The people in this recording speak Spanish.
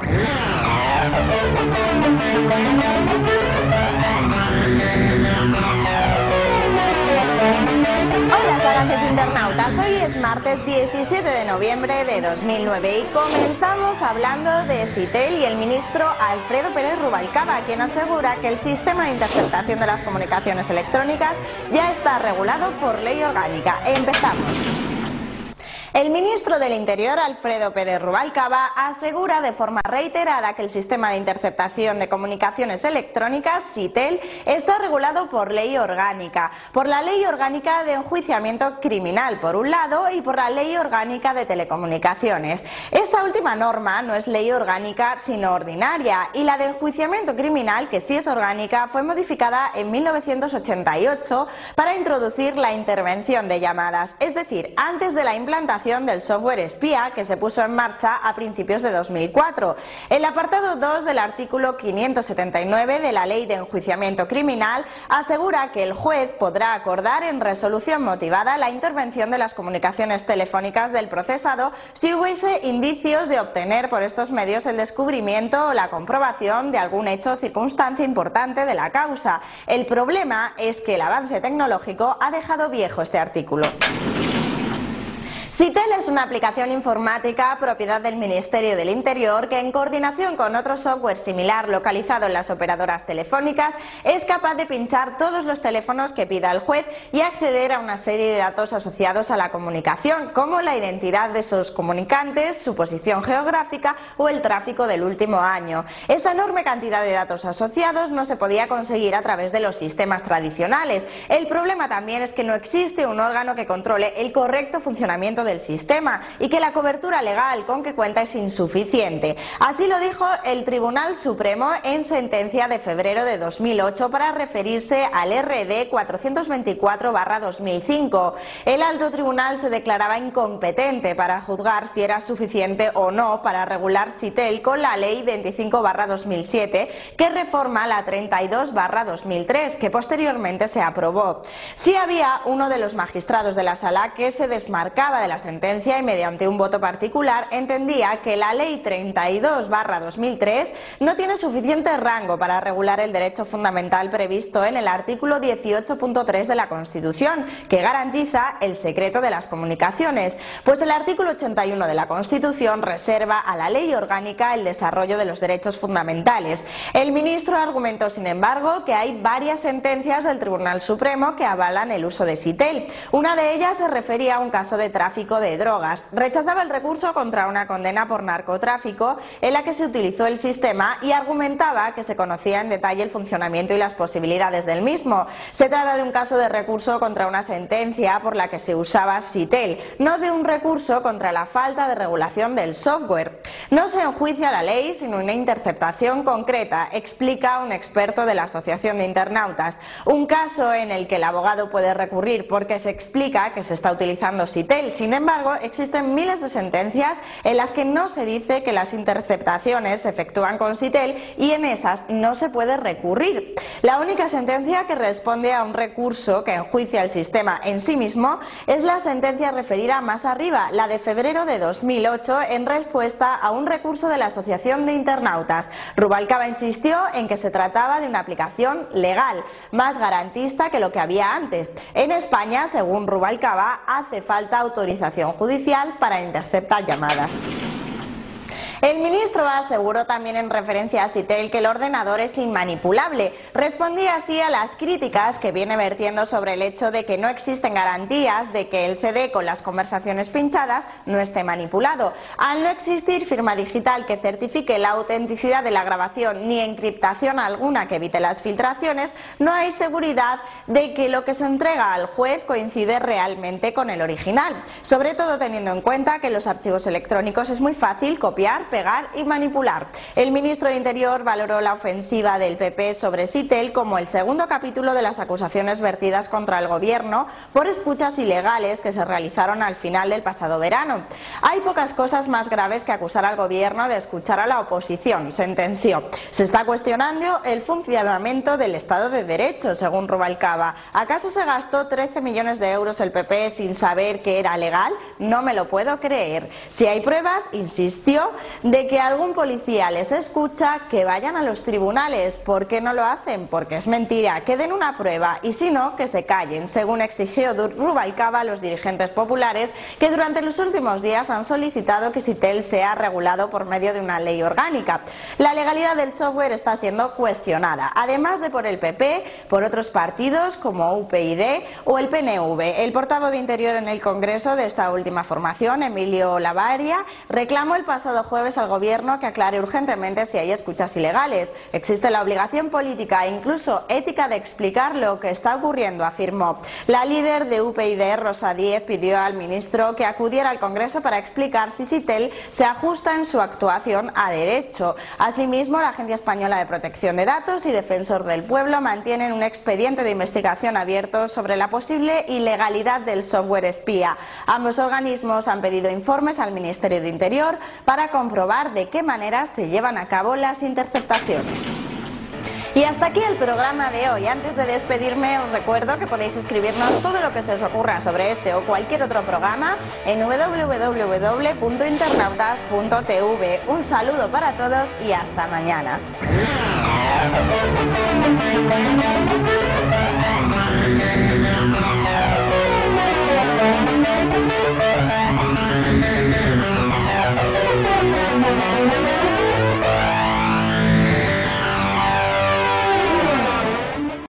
Hola, gracias internautas. Hoy es martes 17 de noviembre de 2009 y comenzamos hablando de Sitel y el ministro Alfredo Pérez Rubalcaba, quien asegura que el sistema de interceptación de las comunicaciones electrónicas ya está regulado por ley orgánica. Empezamos. El ministro del Interior, Alfredo Pérez Rubalcaba, asegura de forma reiterada que el sistema de interceptación de comunicaciones electrónicas, Sitel, está regulado por ley orgánica. Por la Ley Orgánica de Enjuiciamiento Criminal, por un lado, y por la Ley Orgánica de Telecomunicaciones. Esta última norma no es ley orgánica, sino ordinaria, y la de enjuiciamiento criminal, que sí es orgánica, fue modificada en 1988 para introducir la intervención de llamadas, es decir, antes de la implantación del software espía que se puso en marcha a principios de 2004. El apartado 2 del artículo 579 de la Ley de Enjuiciamiento Criminal asegura que el juez podrá acordar en resolución motivada la intervención de las comunicaciones telefónicas del procesado si hubiese indicios de obtener por estos medios el descubrimiento o la comprobación de algún hecho o circunstancia importante de la causa. El problema es que el avance tecnológico ha dejado viejo este artículo. Sitel es una aplicación informática propiedad del Ministerio del Interior que, en coordinación con otro software similar localizado en las operadoras telefónicas, es capaz de pinchar todos los teléfonos que pida el juez y acceder a una serie de datos asociados a la comunicación, como la identidad de sus comunicantes, su posición geográfica o el tráfico del último año. Esta enorme cantidad de datos asociados no se podía conseguir a través de los sistemas tradicionales. El problema también es que no existe un órgano que controle el correcto funcionamiento del sistema y que la cobertura legal con que cuenta es insuficiente. Así lo dijo el Tribunal Supremo en sentencia de febrero de 2008 para referirse al RD 424/2005. El alto tribunal se declaraba incompetente para juzgar si era suficiente o no para regular Sitel con la Ley 25/2007 que reforma la 32/2003 que posteriormente se aprobó. Sí había uno de los magistrados de la sala que se desmarcaba de la sentencia y mediante un voto particular entendía que la Ley 32/2003 no tiene suficiente rango para regular el derecho fundamental previsto en el artículo 18.3 de la Constitución, que garantiza el secreto de las comunicaciones, pues el artículo 81 de la Constitución reserva a la ley orgánica el desarrollo de los derechos fundamentales. El ministro argumentó, sin embargo, que hay varias sentencias del Tribunal Supremo que avalan el uso de Sitel. Una de ellas se refería a un caso de tráfico de drogas. Rechazaba el recurso contra una condena por narcotráfico en la que se utilizó el sistema y argumentaba que se conocía en detalle el funcionamiento y las posibilidades del mismo. Se trata de un caso de recurso contra una sentencia por la que se usaba Sitel, no de un recurso contra la falta de regulación del software. No se enjuicia la ley sino una interceptación concreta, explica un experto de la Asociación de Internautas. Un caso en el que el abogado puede recurrir porque se explica que se está utilizando Sitel. Sin embargo, existen miles de sentencias en las que no se dice que las interceptaciones se efectúan con Sitel y en esas no se puede recurrir. La única sentencia que responde a un recurso que enjuicia el sistema en sí mismo es la sentencia referida más arriba, la de febrero de 2008, en respuesta a un recurso de la Asociación de Internautas. Rubalcaba insistió en que se trataba de una aplicación legal, más garantista que lo que había antes. En España, según Rubalcaba, hace falta autorización judicial para interceptar llamadas. El ministro aseguró también en referencia a Sitel que el ordenador es inmanipulable. Respondía así a las críticas que viene vertiendo sobre el hecho de que no existen garantías de que el CD con las conversaciones pinchadas no esté manipulado. Al no existir firma digital que certifique la autenticidad de la grabación ni encriptación alguna que evite las filtraciones, no hay seguridad de que lo que se entrega al juez coincide realmente con el original, sobre todo teniendo en cuenta que los archivos electrónicos es muy fácil copiar, pegar y manipular. El ministro de Interior valoró la ofensiva del PP sobre Sitel como el segundo capítulo de las acusaciones vertidas contra el gobierno por escuchas ilegales que se realizaron al final del pasado verano. Hay pocas cosas más graves que acusar al gobierno de escuchar a la oposición, sentenció. Se está cuestionando el funcionamiento del Estado de Derecho, según Rubalcaba. ¿Acaso se gastó 13 millones de euros el PP sin saber que era legal? No me lo puedo creer. Si hay pruebas, insistió, de que algún policía les escucha, que vayan a los tribunales. ¿Por qué no lo hacen? Porque es mentira, que den una prueba y si no, que se callen, según exigió Rubalcaba a los dirigentes populares que durante los últimos días han solicitado que SITEL sea regulado por medio de una ley orgánica. La legalidad del software está siendo cuestionada, además de por el PP, por otros partidos como UPyD o el PNV. El portavoz de Interior en el Congreso de esta última formación, Emilio Lavaria, reclamó el pasado jueves al Gobierno que aclare urgentemente si hay escuchas ilegales. Existe la obligación política e incluso ética de explicar lo que está ocurriendo, afirmó. La líder de UPyD, Rosa Díez, pidió al ministro que acudiera al Congreso para explicar si SITEL se ajusta en su actuación a derecho. Asimismo, la Agencia Española de Protección de Datos y Defensor del Pueblo mantienen un expediente de investigación abierto sobre la posible ilegalidad del software espía. Ambos organismos han pedido informes al Ministerio de Interior para comprobar de qué manera se llevan a cabo las interceptaciones. Y hasta aquí el programa de hoy. Antes de despedirme, os recuerdo que podéis escribirnos todo lo que se os ocurra sobre este o cualquier otro programa en www.internautas.tv. Un saludo para todos y hasta mañana.